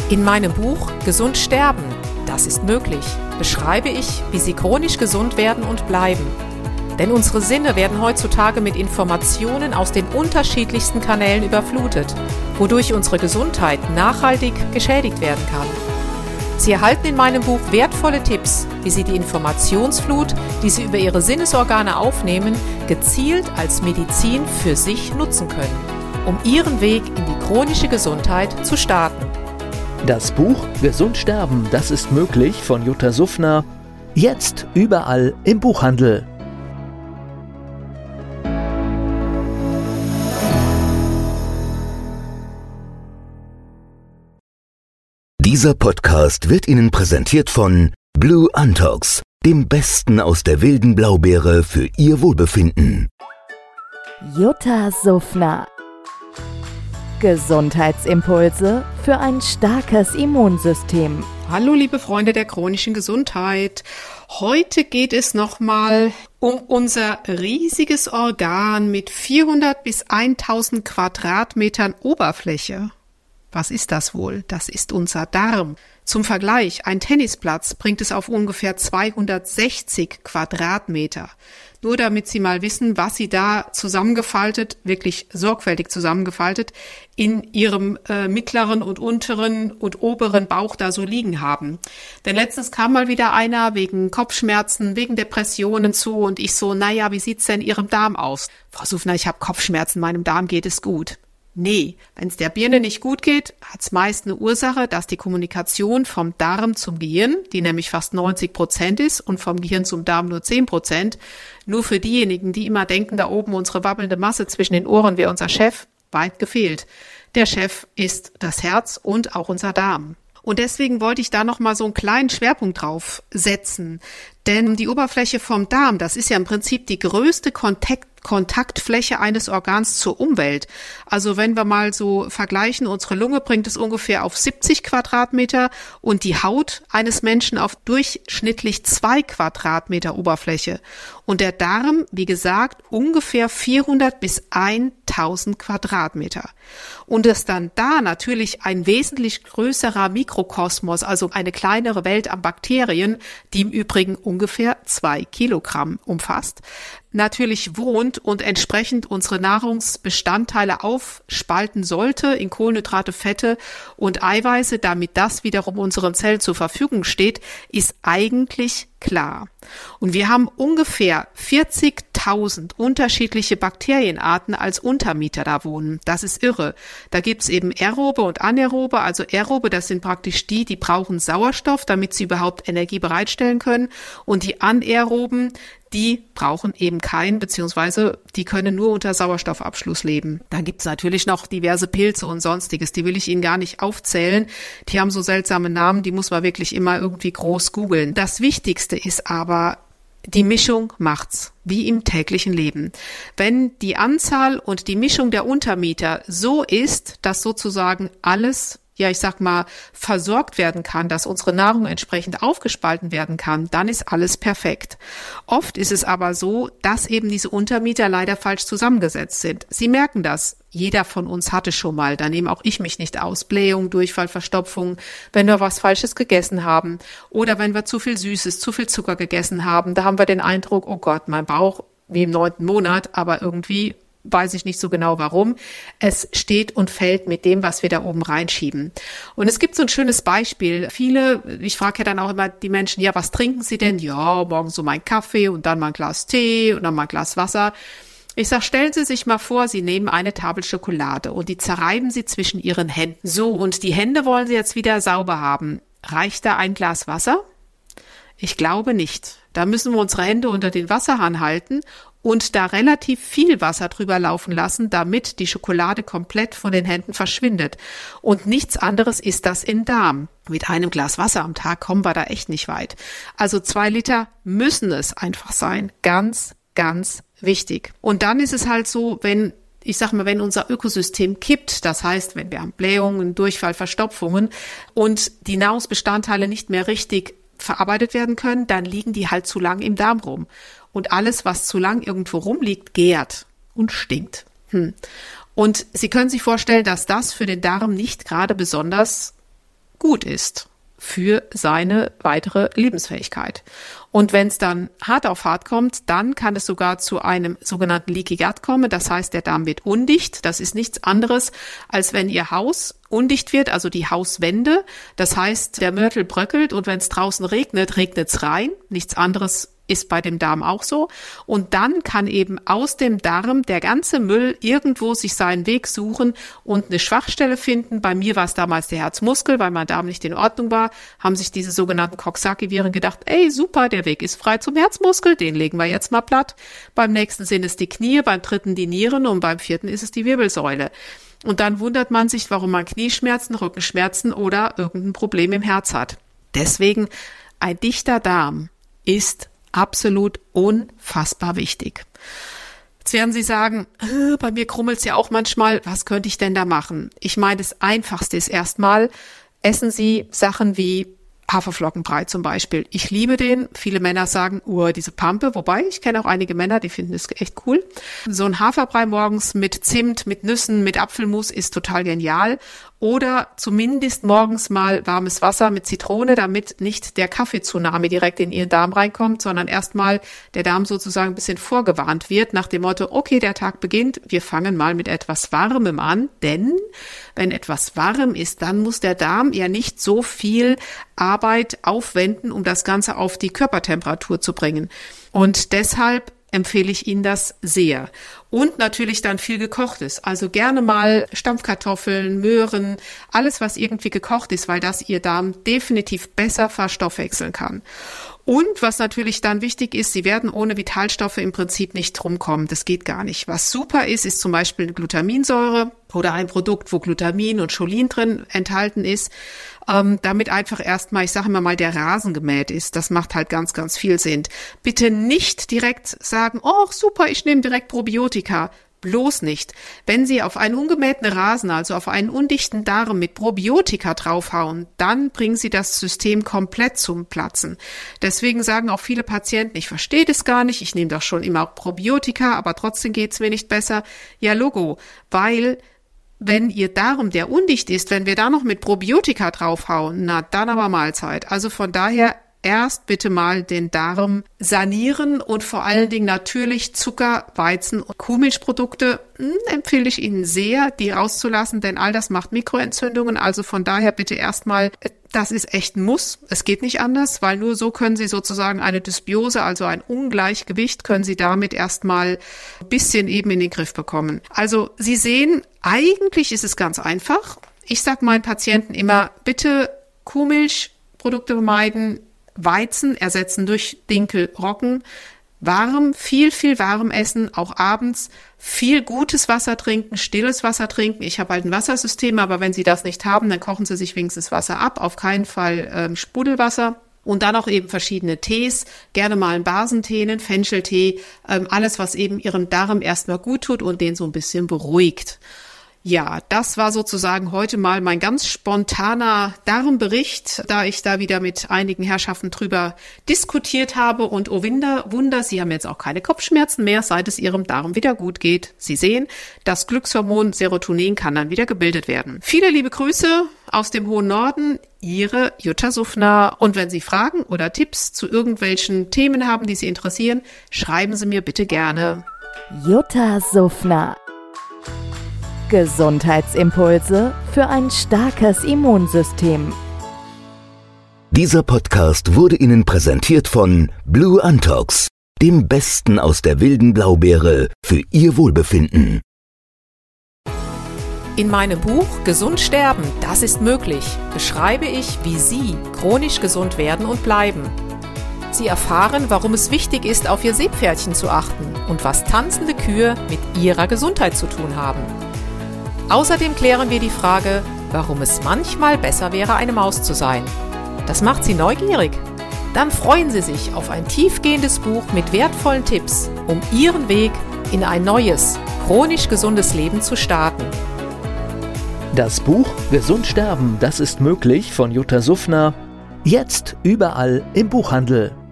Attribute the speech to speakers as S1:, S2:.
S1: In meinem Buch Gesund sterben, das ist möglich, beschreibe ich, wie Sie chronisch gesund werden und bleiben. Denn unsere Sinne werden heutzutage mit Informationen aus den unterschiedlichsten Kanälen überflutet, wodurch unsere Gesundheit nachhaltig geschädigt werden kann. Sie erhalten in meinem Buch wertvolle Tipps, wie Sie die Informationsflut, die Sie über Ihre Sinnesorgane aufnehmen, gezielt als Medizin für sich nutzen können, um Ihren Weg in die chronische Gesundheit zu starten.
S2: Das Buch Gesund sterben, das ist möglich von Jutta Suffner. Jetzt überall im Buchhandel.
S3: Dieser Podcast wird Ihnen präsentiert von Blue Antox, dem Besten aus der wilden Blaubeere für Ihr Wohlbefinden.
S4: Jutta Suffner. Gesundheitsimpulse für ein starkes Immunsystem.
S1: Hallo liebe Freunde der chronischen Gesundheit. Heute geht es nochmal um unser riesiges Organ mit 400 bis 1000 Quadratmetern Oberfläche. Was ist das wohl? Das ist unser Darm. Zum Vergleich, ein Tennisplatz bringt es auf ungefähr 260 Quadratmeter. Nur damit Sie mal wissen, was Sie da zusammengefaltet, wirklich sorgfältig zusammengefaltet, in Ihrem mittleren und unteren und oberen Bauch da so liegen haben. Denn letztens kam mal wieder einer wegen Kopfschmerzen, wegen Depressionen zu und ich so, naja, wie sieht's denn in Ihrem Darm aus? Frau Suffner, ich habe Kopfschmerzen, meinem Darm geht es gut. Nee, wenn es der Birne nicht gut geht, hat es meist eine Ursache, dass die Kommunikation vom Darm zum Gehirn, die nämlich fast 90% ist, und vom Gehirn zum Darm nur 10%, nur für diejenigen, die immer denken, da oben unsere wabbelnde Masse zwischen den Ohren wäre unser Chef, weit gefehlt. Der Chef ist das Herz und auch unser Darm. Und deswegen wollte ich da nochmal so einen kleinen Schwerpunkt drauf setzen. Denn die Oberfläche vom Darm, das ist ja im Prinzip die größte Kontaktfläche eines Organs zur Umwelt. Also wenn wir mal so vergleichen, unsere Lunge bringt es ungefähr auf 70 Quadratmeter und die Haut eines Menschen auf durchschnittlich 2 Quadratmeter Oberfläche. Und der Darm, wie gesagt, ungefähr 400 bis 1000 Quadratmeter. Und dass dann da natürlich ein wesentlich größerer Mikrokosmos, also eine kleinere Welt an Bakterien, die im Übrigen ungefähr 2 Kilogramm umfasst, natürlich wohnt und entsprechend unsere Nahrungsbestandteile aufspalten sollte in Kohlenhydrate, Fette und Eiweiße, damit das wiederum unseren Zellen zur Verfügung steht, ist eigentlich klar. Und wir haben ungefähr 40.000 unterschiedliche Bakterienarten als Untermieter da wohnen. Das ist irre. Da gibt's eben aerobe und anaerobe. Also aerobe, das sind praktisch die brauchen Sauerstoff, damit sie überhaupt Energie bereitstellen können. Und die anaeroben, die brauchen eben keinen, beziehungsweise die können nur unter Sauerstoffabschluss leben. Dann gibt's natürlich noch diverse Pilze und Sonstiges, die will ich Ihnen gar nicht aufzählen. Die haben so seltsame Namen, die muss man wirklich immer irgendwie groß googeln. Das Wichtigste ist aber, die Mischung macht's, wie im täglichen Leben. Wenn die Anzahl und die Mischung der Untermieter so ist, dass sozusagen alles, ja, ich sag mal, versorgt werden kann, dass unsere Nahrung entsprechend aufgespalten werden kann, dann ist alles perfekt. Oft ist es aber so, dass eben diese Untermieter leider falsch zusammengesetzt sind. Sie merken das. Jeder von uns hatte schon mal, da nehme auch ich mich nicht aus, Blähung, Durchfall, Verstopfung, wenn wir was Falsches gegessen haben oder wenn wir zu viel Süßes, zu viel Zucker gegessen haben, da haben wir den Eindruck, oh Gott, mein Bauch wie im 9. Monat, aber irgendwie weiß ich nicht so genau warum. Es steht und fällt mit dem, was wir da oben reinschieben. Und es gibt so ein schönes Beispiel. Ich frage ja dann auch immer die Menschen, ja, was trinken Sie denn? Ja, morgens so mein Kaffee und dann mal ein Glas Tee und dann mal ein Glas Wasser. Ich sage, stellen Sie sich mal vor, Sie nehmen eine Tafel Schokolade und die zerreiben Sie zwischen Ihren Händen. So, und die Hände wollen Sie jetzt wieder sauber haben. Reicht da ein Glas Wasser? Ich glaube nicht. Da müssen wir unsere Hände unter den Wasserhahn halten und da relativ viel Wasser drüber laufen lassen, damit die Schokolade komplett von den Händen verschwindet. Und nichts anderes ist das im Darm. Mit einem Glas Wasser am Tag kommen wir da echt nicht weit. Also 2 Liter müssen es einfach sein. Ganz, ganz wichtig. Und dann ist es halt so, wenn unser Ökosystem kippt, das heißt, wenn wir haben Blähungen, Durchfall, Verstopfungen und die Nahrungsbestandteile nicht mehr richtig verarbeitet werden können, dann liegen die halt zu lang im Darm rum. Und alles, was zu lang irgendwo rumliegt, gärt und stinkt. Und Sie können sich vorstellen, dass das für den Darm nicht gerade besonders gut ist für seine weitere Lebensfähigkeit. Und wenn es dann hart auf hart kommt, dann kann es sogar zu einem sogenannten Leaky Gut kommen. Das heißt, der Darm wird undicht. Das ist nichts anderes, als wenn Ihr Haus undicht wird, also die Hauswände. Das heißt, der Mörtel bröckelt und wenn es draußen regnet, regnet es rein. Nichts anderes ist bei dem Darm auch so. Und dann kann eben aus dem Darm der ganze Müll irgendwo sich seinen Weg suchen und eine Schwachstelle finden. Bei mir war es damals der Herzmuskel, weil mein Darm nicht in Ordnung war, haben sich diese sogenannten Coxsackie-Viren gedacht, ey, super, der Weg ist frei zum Herzmuskel, den legen wir jetzt mal platt. Beim nächsten sind es die Knie, beim dritten die Nieren und beim vierten ist es die Wirbelsäule. Und dann wundert man sich, warum man Knieschmerzen, Rückenschmerzen oder irgendein Problem im Herz hat. Deswegen, ein dichter Darm ist absolut unfassbar wichtig. Jetzt werden Sie sagen, bei mir krummelt's ja auch manchmal, was könnte ich denn da machen? Ich meine, das Einfachste ist erstmal, essen Sie Sachen wie Haferflockenbrei zum Beispiel. Ich liebe den. Viele Männer sagen, diese Pampe. Wobei, ich kenne auch einige Männer, die finden das echt cool. So ein Haferbrei morgens mit Zimt, mit Nüssen, mit Apfelmus ist total genial. Oder zumindest morgens mal warmes Wasser mit Zitrone, damit nicht der Kaffee-Tsunami direkt in Ihren Darm reinkommt, sondern erstmal der Darm sozusagen ein bisschen vorgewarnt wird nach dem Motto, okay, der Tag beginnt, wir fangen mal mit etwas Warmem an, denn wenn etwas warm ist, dann muss der Darm ja nicht so viel Arbeit aufwenden, um das Ganze auf die Körpertemperatur zu bringen. Und deshalb empfehle ich Ihnen das sehr. Und natürlich dann viel Gekochtes. Also gerne mal Stampfkartoffeln, Möhren, alles, was irgendwie gekocht ist, weil das Ihr Darm definitiv besser verstoffwechseln kann. Und was natürlich dann wichtig ist, Sie werden ohne Vitalstoffe im Prinzip nicht rumkommen. Das geht gar nicht. Was super ist, ist zum Beispiel eine Glutaminsäure oder ein Produkt, wo Glutamin und Cholin drin enthalten ist, damit einfach erstmal, ich sage immer mal, der Rasen gemäht ist. Das macht halt ganz, ganz viel Sinn. Bitte nicht direkt sagen, oh super, ich nehme direkt Probiotika. Bloß nicht. Wenn Sie auf einen ungemähten Rasen, also auf einen undichten Darm mit Probiotika draufhauen, dann bringen Sie das System komplett zum Platzen. Deswegen sagen auch viele Patienten, ich verstehe das gar nicht, ich nehme doch schon immer Probiotika, aber trotzdem geht's mir nicht besser. Ja, Logo, weil wenn Ihr Darm, der undicht ist, wenn wir da noch mit Probiotika draufhauen, na dann aber Mahlzeit. Also von daher erst bitte mal den Darm sanieren und vor allen Dingen natürlich Zucker, Weizen und Kuhmilchprodukte empfehle ich Ihnen sehr, die rauszulassen, denn all das macht Mikroentzündungen. Also von daher bitte erstmal, das ist echt ein Muss. Es geht nicht anders, weil nur so können Sie sozusagen eine Dysbiose, also ein Ungleichgewicht, können Sie damit erstmal ein bisschen eben in den Griff bekommen. Also Sie sehen, eigentlich ist es ganz einfach. Ich sage meinen Patienten immer, bitte Kuhmilchprodukte vermeiden, Weizen ersetzen durch Dinkel, Roggen, warm, viel warm essen, auch abends, viel gutes Wasser trinken, stilles Wasser trinken. Ich habe halt ein Wassersystem, aber wenn Sie das nicht haben, dann kochen Sie sich wenigstens Wasser ab, auf keinen Fall Sprudelwasser. Und dann auch eben verschiedene Tees, gerne mal einen Basentee, einen Fencheltee, alles, was eben Ihrem Darm erstmal gut tut und den so ein bisschen beruhigt. Ja, das war sozusagen heute mal mein ganz spontaner Darmbericht, da ich da wieder mit einigen Herrschaften drüber diskutiert habe. Und oh Wunder, Sie haben jetzt auch keine Kopfschmerzen mehr, seit es Ihrem Darm wieder gut geht. Sie sehen, das Glückshormon Serotonin kann dann wieder gebildet werden. Viele liebe Grüße aus dem hohen Norden, Ihre Jutta Suffner. Und wenn Sie Fragen oder Tipps zu irgendwelchen Themen haben, die Sie interessieren, schreiben Sie mir bitte gerne.
S4: Jutta Suffner. Gesundheitsimpulse für ein starkes Immunsystem.
S3: Dieser Podcast wurde Ihnen präsentiert von Blue Antox, dem Besten aus der wilden Blaubeere für Ihr Wohlbefinden.
S1: In meinem Buch Gesund sterben, das ist möglich, beschreibe ich, wie Sie chronisch gesund werden und bleiben. Sie erfahren, warum es wichtig ist, auf Ihr Seepferdchen zu achten und was tanzende Kühe mit Ihrer Gesundheit zu tun haben. Außerdem klären wir die Frage, warum es manchmal besser wäre, eine Maus zu sein. Das macht Sie neugierig? Dann freuen Sie sich auf ein tiefgehendes Buch mit wertvollen Tipps, um Ihren Weg in ein neues, chronisch gesundes Leben zu starten.
S2: Das Buch Gesund sterben, das ist möglich von Jutta Suffner. Jetzt überall im Buchhandel.